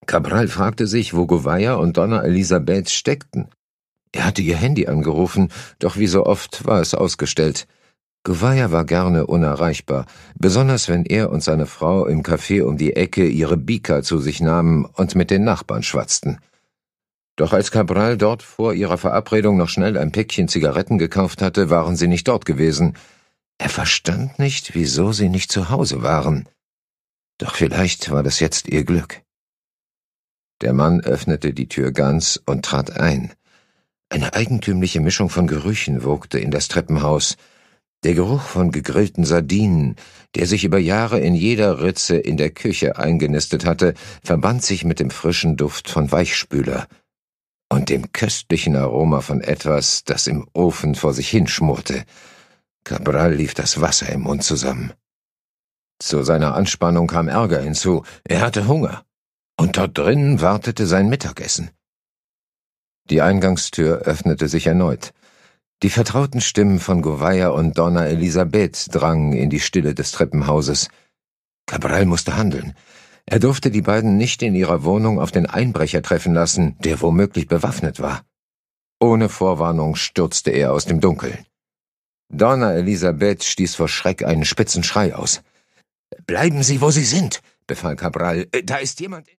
Cabral fragte sich, wo Gouveia und Donna Elisabeth steckten. Er hatte ihr Handy angerufen, doch wie so oft war es ausgestellt. Gouveia war gerne unerreichbar, besonders wenn er und seine Frau im Café um die Ecke ihre Bika zu sich nahmen und mit den Nachbarn schwatzten. Doch als Cabral dort vor ihrer Verabredung noch schnell ein Päckchen Zigaretten gekauft hatte, waren sie nicht dort gewesen. Er verstand nicht, wieso sie nicht zu Hause waren. Doch vielleicht war das jetzt ihr Glück. Der Mann öffnete die Tür ganz und trat ein. Eine eigentümliche Mischung von Gerüchen wogte in das Treppenhaus. Der Geruch von gegrillten Sardinen, der sich über Jahre in jeder Ritze in der Küche eingenistet hatte, verband sich mit dem frischen Duft von Weichspüler und dem köstlichen Aroma von etwas, das im Ofen vor sich hinschmorte. Cabral lief das Wasser im Mund zusammen. Zu seiner Anspannung kam Ärger hinzu. Er hatte Hunger. Und dort drinnen wartete sein Mittagessen. Die Eingangstür öffnete sich erneut. Die vertrauten Stimmen von Gouveia und Donna Elisabeth drangen in die Stille des Treppenhauses. Cabral musste handeln. Er durfte die beiden nicht in ihrer Wohnung auf den Einbrecher treffen lassen, der womöglich bewaffnet war. Ohne Vorwarnung stürzte er aus dem Dunkeln. Donna Elisabeth stieß vor Schreck einen spitzen Schrei aus. »Bleiben Sie, wo Sie sind«, befahl Cabral. »Da ist jemand...«